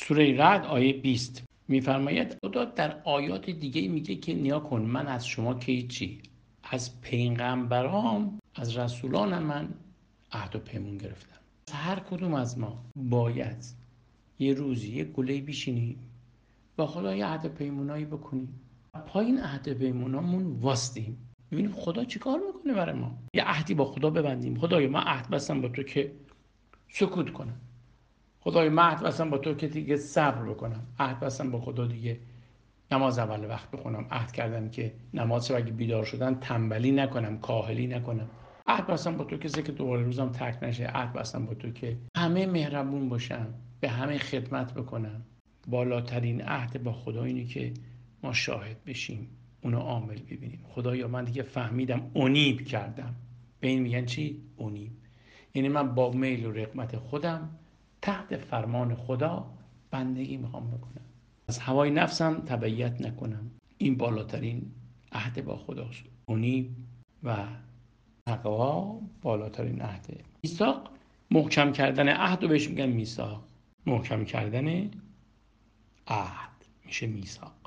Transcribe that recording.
سوره رعد آیه 20 میفرماید خدا در آیات دیگه میگه که نیا کن من از شما که هیچی، از پیغمبرام از رسولان من عهد و پیمون گرفتم. هر کدوم از ما باید یه روزی یه گله بشینیم با خدا یه عهد و پیمونایی بکنیم، پایین عهد و پیمونامون واسطیم ببینیم خدا چیکار میکنه برای ما. یه عهدی با خدا ببندیم، خدایا من عهد بستم با تو که سکوت کنم، خدای من عهد بستم با تو که دیگه صبر بکنم، عهد بستم با خدا دیگه نماز اول وقت بخونم، عهد کردم که نماز اگه بیدار شدن تنبلی نکنم، کاهلی نکنم، عهد بستم با تو که دوباره روزم ترک نشه، عهد بستم با تو که همه مهربون باشم، به همه خدمت بکنم. بالاترین عهد با خدا اینه که ما شاهد بشیم، اونو عامل ببینیم. خدایا من دیگه فهمیدم، انیب کردم. به این میگن چی؟ انیب. یعنی من با میل و رغبت خودم تحت فرمان خدا بندگی میخوام بکنم، از هوای نفسم تبعیت نکنم. این بالاترین عهد با خداست. انیب و تقوا بالاترین عهده. میثاق محکم کردن عهد رو بهش میگن میثاق. محکم کردن عهد میشه میثاق.